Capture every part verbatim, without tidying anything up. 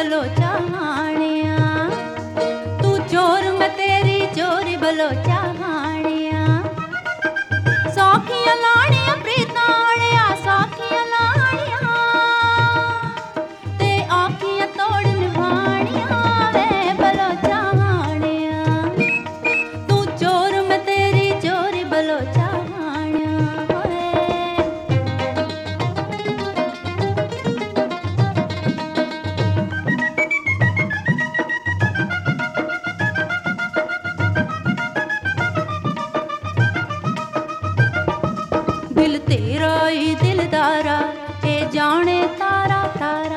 बलोचा हाणिया, तू चोर मैं तेरी चोरी बलोचा हाणिया। सौखिया लाड़िया प्रीताड़िया सौखिया लाड़िया, ते आखिया तोड़ निभाणिया वे बलोचा हाणिया, तू चोर मैं तेरी चोरी बलोचा हाणिया। दिल तेरा ही दिलदारा ए जाने तारा तारा,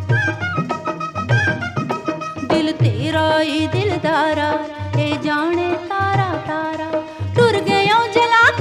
दिल तेरा ही दिलदारा ए जाने तारा तारा, टुर गयो जला